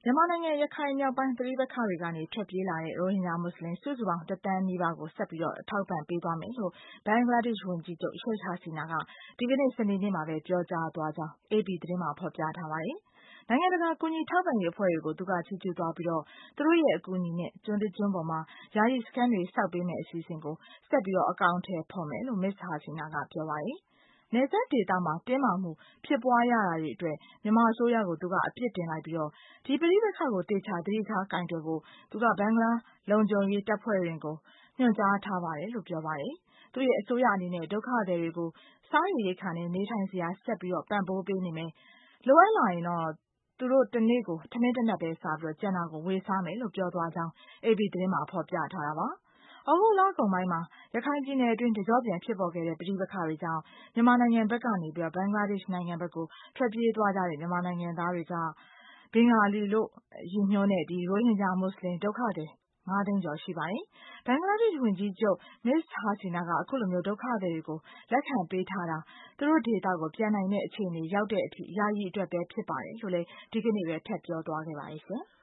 မြန်မာနိုင်ငံရခိုင်မြောက်ပိုင်းပဋိပက္ခတွေကနေထွက်ပြေးလာတဲ့ရိုဟင်ဂျာမွတ်စလင်စုစုပေါင်း1 သန်းနီးပါးကိုဆက်ပြီးအထောက်ပံ့ပေးသွားမယ်လို့ဘင်္ဂလားဒေ့ရှ်ဝန်ကြီးချုပ် Sheikh Hasina ကဒီကနေ့စနေနေ့မှာပဲပြောကြားသွားကြောင်း AP သတင်းမှာဖော်ပြထားပါတယ်။နိုင်ငံတကာကူညီထောက်ပံ့ရေးအဖွဲ့တွေကိုသူကချီးကျူးသွားပြီးသူတို့ရဲ့အကူအညီနဲ့ကျွန်းတစ်ကျွန်းပေါ်မှာယာယီစခန်းတွေဆောက်ပေးမယ့်အစီအစဉ်ကိုဆက်ပြီးအကောင်အထည်ဖော်မယ်လို့ Ms. Hasina ကပြောပါတယ်။နယ်စပ်ဒေသမှာတင်းမာမှုဖြစ်ပွားရတာတွေအတွက်မြန်မာအစိုးရကိုသူကအပြစ်တင်လိုက်ပြီးဒီပဋိပက္ခကိုသေချာသတိထားကိုင်တွယ်ဖို့သူကဘင်္ဂလားလုံခြုံရေးတပ်ဖွဲ့တွေကိုညွှန်ကြားထားပါတယ်လို့ပြောပါတယ်။သူ့ရဲ့အစိုးရအနေနဲ့ဒုက္ခသည်တွေကိုစားရေရိက္ခာနဲ့နေထိုင်စရာဆက်ပြီးပံ့ပိုးပေးနေမယ်။လိုအပ်လာရင်သူတို့တစ်နေ့ကိုထမင်းတစ်နပ်ပဲစားပြီးကျန်တာကိုဝေစားမယ်လို့ပြောသွားကြောင်း AP သတင်းမှာဖော်ပြထားတာပါ။သြဂုတ်လကုန်ပိုင်းမှာရခိုင်ပြည်နယ်အတွင်းတကျော့ပြန်ဖြစ်ပေါ်ခဲ့တဲ့ပဋိပက္ခတွေကြောင့်မြန်မာနိုင်ငံဘက်ကနေဘင်္ဂလားဒေ့ရှ်နိုင်ငံဘက်ကိုထွက်ပြေးသွားကြတဲ့မြန်မာနိုင်ငံသားတွေကဘင်္ဂါလီလို့ရည်ညွှန်းတဲ့ရိုဟင်ဂျာမွတ်စလင်ဒုက္ခသည်5 သိန်းကျော်ရှိပါတယ်။ဘင်္ဂလားဒေ့ရှ်ဝန်ကြီးချုပ် Ms. Hasina ကအခုလိုဒုက္ခသည်တွေကိုလက်ခံပေးထားတာသူတို့ဒေသကိုပြန်နိုင်တဲ့အခြေအနေရောက်တဲ့အထိယာယီအတွက်ပဲဖြစ်ပါတယ်လို့လည်းဒီကနေ့ပဲထပ်ပြောသွားခဲ့ပါတယ်ရှင်။